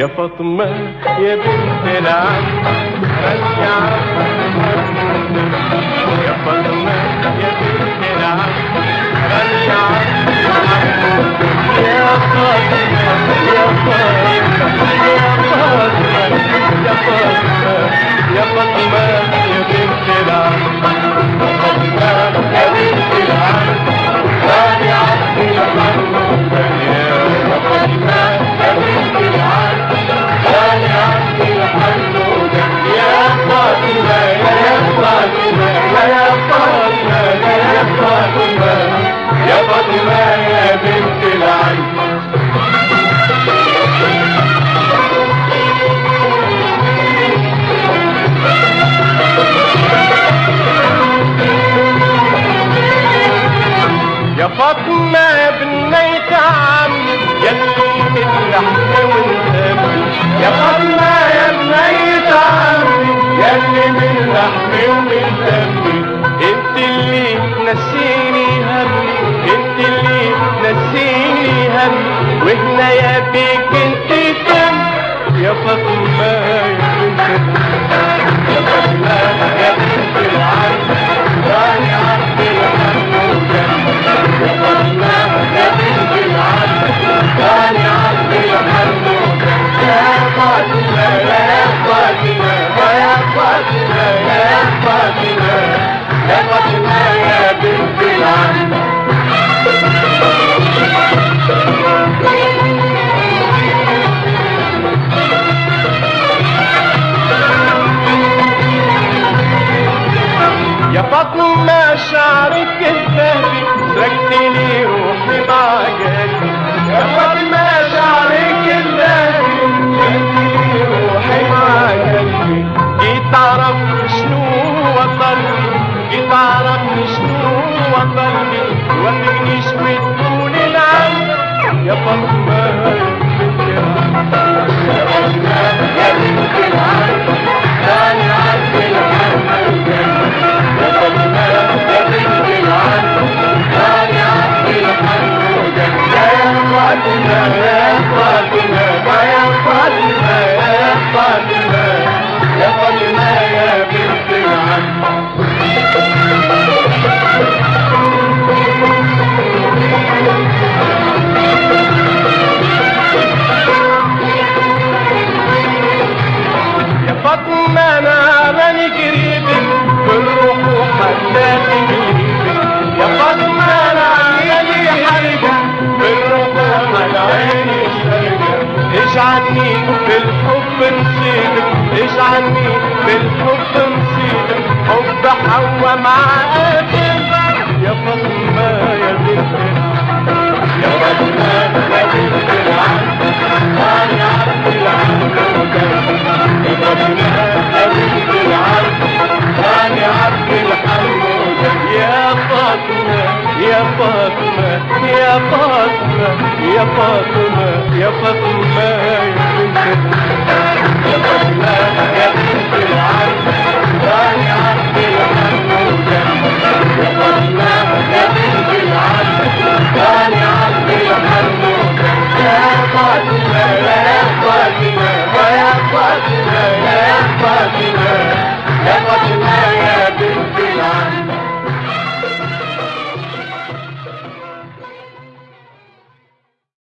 يا فاطمة يا بنت العم رجع يا فاطمة يا بنت العم رجع يا فاطمة يا فاطمة يا فاطمة يا فاطمة يا فاطمة يا بنت العم فاطمة يا بنت العم رجع يا فاطمة يا فاطمة يا بنت العم رجع يا فاطمة يا فاطمة يا فاطمة يا فاطمة يا فاطمة يا فاطمة يا بنت العم يا فاطمة يا بنيت عمي يلي من اللحم والدم يا فاطمة يا بنيت عمي يلي من اللحم والدم انت اللي نسيني همي انت اللي نسيني همي وهنا يا بيك انت دم يا فاطمة يا بنت يا فاطمة يا بنت العم راني عبد الحق يا فاطمة يا بنت العم راني عبد الحق يا فاطمة يا فاطمة يا فاطمة يا فاطمة يا فاطمة يا بنت العم يا فاطمة شعرك الذهبي سرقت لي روحي مع قلبي يا فاطمة شعرك الذهبي سرقت لي روحي مع قلبي جيت اعرف شنو وصلني جيت اعرف شنو وصلني وفقنيش وتقول العم يا فاطمة يا فاطمة يا بنت العم راني عبد الحق يا فاطمة يا بنت العم راني عبد الحق يا فاطمة يا فاطمة يا فاطمة يا فاطمة يا فاطمة يا بنت العم يا فاطمة أنا ماني قريبك بالروح وحتى تجيبك يا فاطمة أنا عيني حرقة بالروح وعيني شرقة اجعلني بالحب نصيبك اجعلني بالحب نصيبك حب حوا مع آدم يا فاطمة يا بنت يا فاطمة يا بنت العم راني عبد العم يا فاطمة يا بنت العم راني عبد الحمود يا فاطمة يا فاطمة يا فاطمة يا فاطمة يا فاطمة يا بنت يا فاطمة يا بنت